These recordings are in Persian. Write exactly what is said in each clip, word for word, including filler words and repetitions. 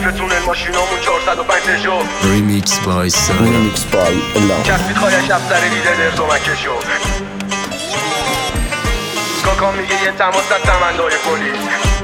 قفلتون الماشینامون چهارصد و پنج پژو Remix by Sana Remix by Allah کسبید خواهش افسر لیده درز و مکشو کاکا میگه یه تماس از سمندای پلیس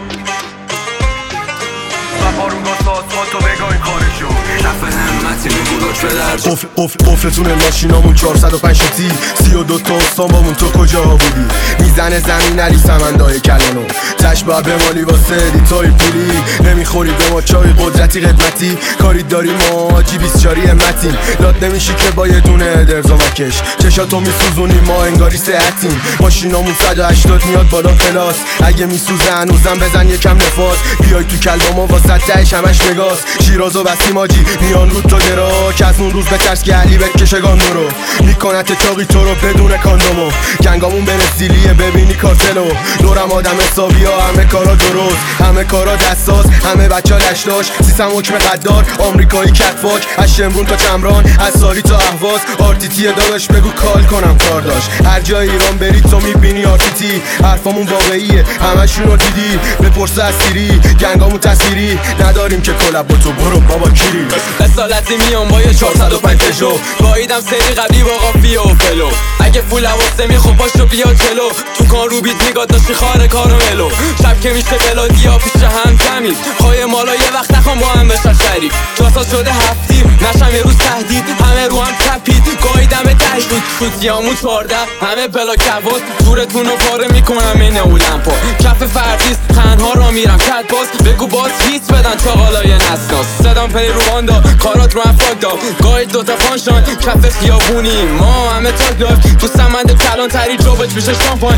وفارون گاز تو بگاه این کارشو نفه همتی میگو لطفه درج قفل قفل قفلتون ماشینامون چهارصد و پنج تی سی و دو تا استانبامون تو کجا بودی میزنه زمین علی سمندای کلانو تشبه به مالی واسه دیتای پولی نمیخوری به ما چای قدرتی قدمتی کاری داری ما جی بیست چاری همتیم داد نمیشی که با یه دونه درزا مکش چشاتو میسوزونی ما انگاری ساعتیم ماشینامون صد و هشتاد میاد بالا پلاس اگه میسوزه هنوزم بزن یکم نفاس بیای تو کلباما واسه تهش همش نگاس شیراز و بسیم آجی میان رو تا درا که از اون روز بترس که علی بکشه گاندو رو میکنت تاقی تو رو بدون کاندومو گنگامون بره سیلیه ببینی کارتلو دورم آدم حسابی ها همه کارا درست همه کارا دستاز همه بچه ها لشتاش سیستم حکم قدار آمریکایی کتفاک از شمرون تا چمران از ساری تا اهواز آرتیتی داداش بگو کال کنم کار داشت هر جای ایران برید تو میبینی آرتیتی حرفامون واقعیه همشون رو دیدی بپرس از سیری گنگامون تصویری نداریم که کلب با تو برو بابا کیری اصالتی میام با یه چهارصد و پنج پژو وایدم سری قبلی با قافیه و فلو اگه فول حواسه میخوب باشو بیا جلو تو کار رو بیت میگاد داشتی خاره کارملو شب که میشه بلادی ها پیش هم کمید خواهی مالا یه وقت نخوام با هم بشن شریف کلاسا شده هفتی نشم یه روز تهدید همه رو هم تپید گایدم تهش بود شوتیامون چارده همه بلا کواز دورتون رو پاره میکنم این اولمپا کف فردیست خنها را میرم کت باز بگو باز هیت بدن چاقالای نسناس صدام پی رو باندا کارات رو هم فاک دا گاید دوتا فانشان کف خیابونی ما همه تاک دار تو سمند کلان تری جوبج میشه شامپان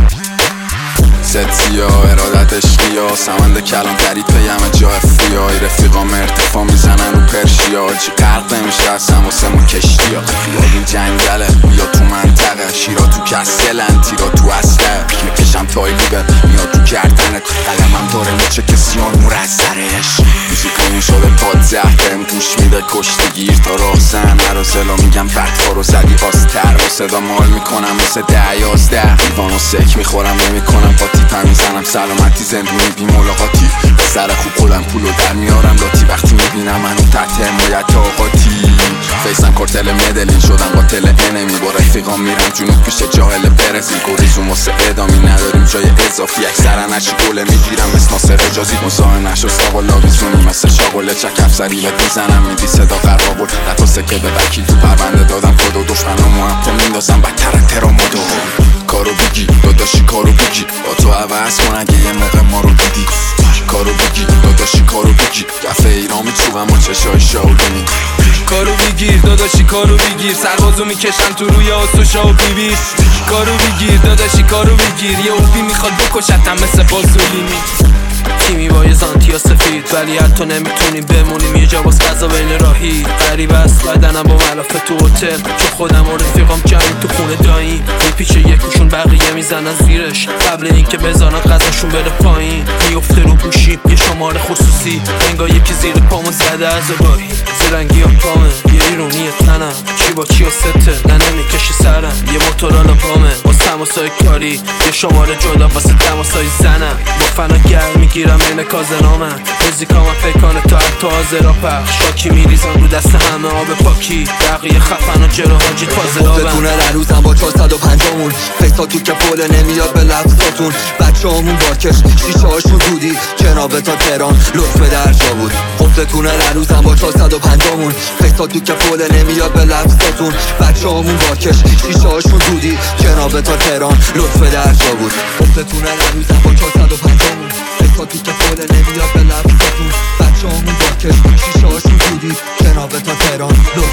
ستیا ارادت اشقیا سمند کلام ترید پیمه جای فیای رفیقام ارتفاع میزنن رو پرشیا چی غرق نمیشه اصلا واسه مون کشتی ها خیابون جنگله یا تو منطقه شیرا تو کسلن تیرا تو اصله میکشم تایلی به میاد تو گردنت قلمم داره میچه کسی آن مور از سرش موسیقامون شده پاد زهرم توش میده کشتی گیر تا راه زن هر سلا میگم بدفا رو زدی آستر با صدا مال میکنم مثل ده یازده دیوان و سک میخورم نمیکنم پاتی پا میزنم سلامتی زندونی بی ملاقاتی به سر خوب خودم پولو در میارم لاتی وقتی میبینم منو تحت حمایت آقاتی فیسم کارتل مدلین شدم قاتل انمی با رفیقام میرم جنوب پیش جاهل برزیل گریزون واسه ادامی نداریم جای اضافی اکثرا نشی گله میگیرم مثل ناصر رجازی مزاحمش و ساوالا بیزونی مثل شاغله چک افسری بهت میزنم میدی صدا قرار نتا سکه به وکیل تو پرونده دادم کد و دشمنامو هم تو میندازم بدتر ترامادو کارو بگی داداشی کارو بگی با تو عوض کن اگه یه موقع ما رو دیدی کارو بگی داداشی کارو بگی دفعه ایران میچوبم و چشای شاولونی کارو بگیر داداشی کارو بگیر سربازو میکشن تو روی آسو شاو بیبیر کارو بگیر داداشی کارو بگیر یه اوبی میخواد بکشتم مثل بازولینی تیمی با یه زانتیا سفید ولی حتی نمیتونیم بمونیم یه جا باز قضا بین راهی غریب است بدنم با ملافه تو هتل چون خودم و رفیقام جنگ تو خونه دایی میپیچه یکوشون بقیه میزنن زیرش قبل اینکه بزنن قضاشون بره پایین میفته رو گوشی یه شماره خصوصی انگار یکی زیر پامون زده از راهی زرنگی هم پامه یه ایرونی تنم چی با چی و سته نه نمیکشه سرم یه موتورالا پامه با تماسای کاری یه شماره جدا واسه تماسای زنم با فنا گرم میگیرم این کازنامه موزیکام هم فکانه تا حتی آزرا پخش شاکی میریزم رو دست همه آب پاکی بقیه خفن و جلو حاجی تازه آبم خودتونه روزم با چهارصد و پنجامون فیستا تو که پوله نمیاد به لفظاتون بچه همون باکش شیشه هاشون دودی جناب تا تهران لطفه در جا بود خودتونه روزم با چهارصد و پنجامون فیستا تو که پوله نمیاد به لفظاتون بچه همون باکش شیشه هاشون دودی جناب تا تهران لطفه در جا بود خودتونه روزم با چهارصد و پنجامون فیستا تو که پوله نمیاد به لفظاتون بچه همون باکش شیشه هاشون دودی جناب تا تهران